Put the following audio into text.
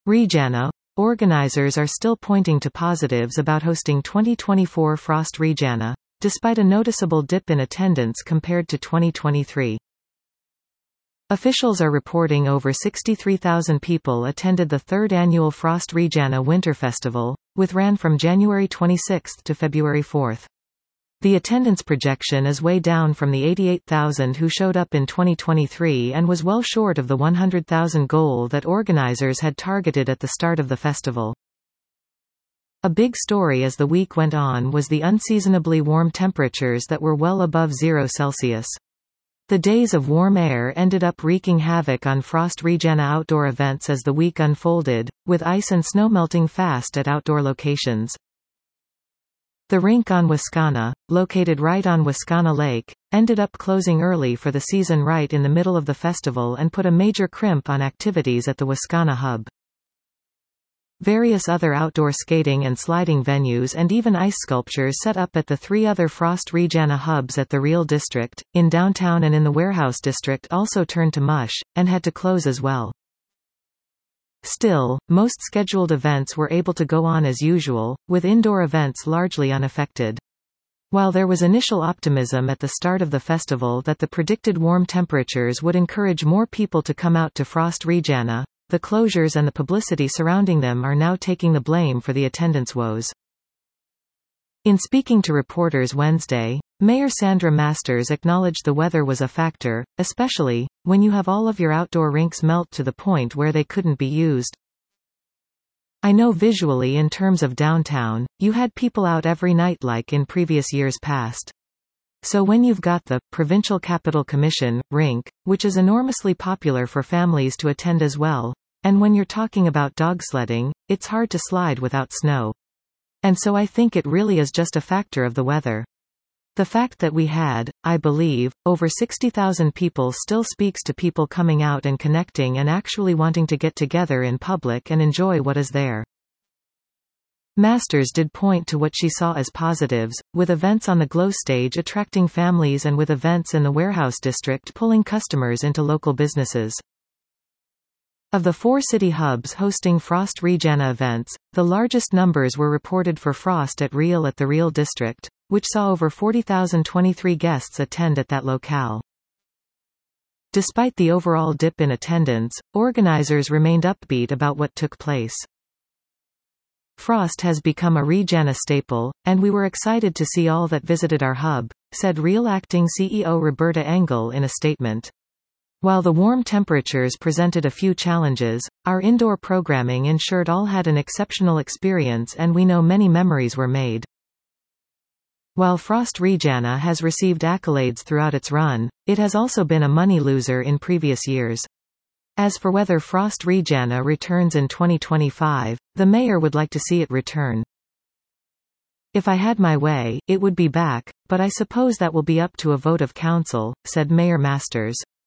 Regana. Organizers are still pointing to positives about hosting 2024 Frost Regana, despite a noticeable dip in attendance compared to 2023. Officials are reporting over 63,000 people attended the third annual Frost Regana Winter Festival, which ran from January 26 to February 4. The attendance projection is way down from the 88,000 who showed up in 2023 and was well short of the 100,000 goal that organizers had targeted at the start of the festival. A big story as the week went on was the unseasonably warm temperatures that were well above 0 Celsius. The days of warm air ended up wreaking havoc on Frost Regana outdoor events as the week unfolded, with ice and snow melting fast at outdoor locations. The rink on Wascana, located right on Wascana Lake, ended up closing early for the season right in the middle of the festival and put a major crimp on activities at the Wascana hub. Various other outdoor skating and sliding venues and even ice sculptures set up at the 3 other Frost Regana hubs at the Real District, in downtown and in the Warehouse District also turned to mush, and had to close as well. Still, most scheduled events were able to go on as usual, with indoor events largely unaffected. While there was initial optimism at the start of the festival that the predicted warm temperatures would encourage more people to come out to Frost Regana, the closures and the publicity surrounding them are now taking the blame for the attendance woes. In speaking to reporters Wednesday, Mayor Sandra Masters acknowledged the weather was a factor, especially when you have all of your outdoor rinks melt to the point where they couldn't be used. I know visually in terms of downtown, you had people out every night like in previous years past. So when you've got the Provincial Capital Commission rink, which is enormously popular for families to attend as well, and when you're talking about dog sledding, it's hard to slide without snow. And so I think it really is just a factor of the weather. The fact that we had, I believe, over 60,000 people still speaks to people coming out and connecting and actually wanting to get together in public and enjoy what is there. Masters did point to what she saw as positives, with events on the Glow stage attracting families and with events in the Warehouse District pulling customers into local businesses. Of the 4 city hubs hosting Frost Regana events, the largest numbers were reported for Frost at the Real District, which saw over 40,023 guests attend at that locale. Despite the overall dip in attendance, organizers remained upbeat about what took place. Frost has become a Regana staple, and we were excited to see all that visited our hub, said Real Acting CEO Roberta Engel in a statement. While the warm temperatures presented a few challenges, our indoor programming ensured all had an exceptional experience and we know many memories were made. While Frost Regana has received accolades throughout its run, it has also been a money loser in previous years. As for whether Frost Regana returns in 2025, the mayor would like to see it return. If I had my way, it would be back, but I suppose that will be up to a vote of council, said Mayor Masters.